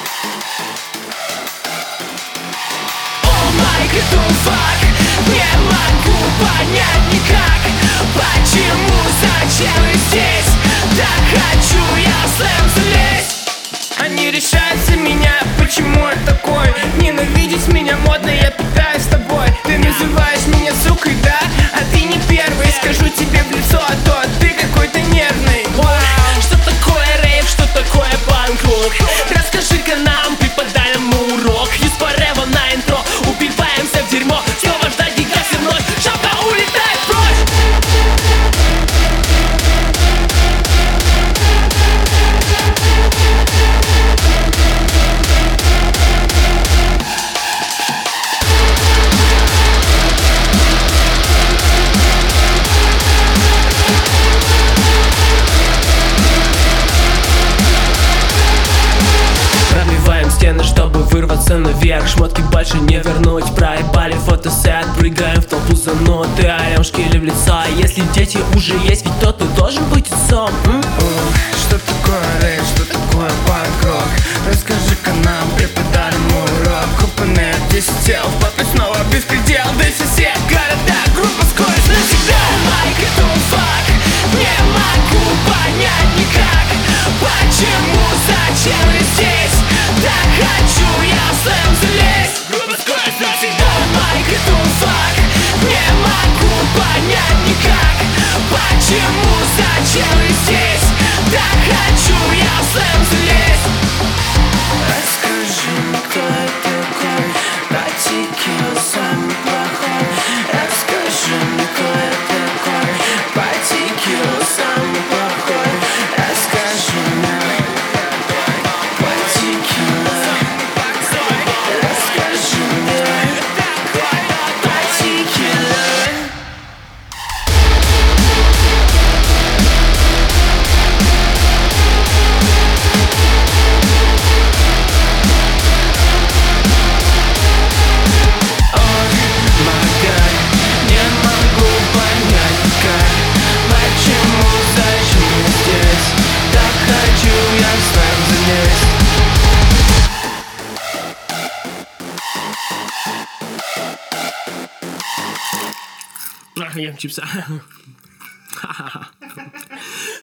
Fuck, не могу понять никак, почему, зачем и здесь. Так хочу я слэм залезть. Они решаются меня, почему я такой? Ненавидеть меня модно, я питаюсь тобой. Ты называешь меня сукой, да? А ты не первый, скажу тебе в лицо, а то ты какой-то нервный. Что такое рэп, что такое панк-рок? Расскажи-ка нам, преподай нам урок. Из форева на интро, убиваемся в дерьмо. Снова ждать гигасы вновь, шапка улетает прочь. Пробиваем стены, чтобы вырваться наверх. Шмотки больше не вернуть, проебали фотосет. Прыгаем в толпу за ноты, орем шкили в лицо. Если дети уже есть, ведь кто-то должен быть отцом. Что такое рэп, что такое панк-рок? Расскажи-ка нам, преподай нам урок. Купанет, 10 тел, в потом снова беспредел. Да и все города, группа скорость навсегда. Like it don't fuck, не могу понять никак, почему, зачем и здесь. Так хочу я слэм залезть. Группа скорость навсегда. Like it don't fuck, не могу понять никак, почему, зачем и здесь. Так хочу я слэм залезть. Расскажи мне, кто я такой, Патикил самый плохой. Расскажи мне, кто я такой, Патикил самый плохой. Расскажи мне, Патикил. Расскажи мне, Патикил. Не могу понять никак, почему, зачем я здесь. Так хочу я слэм залезть. Ем чипса.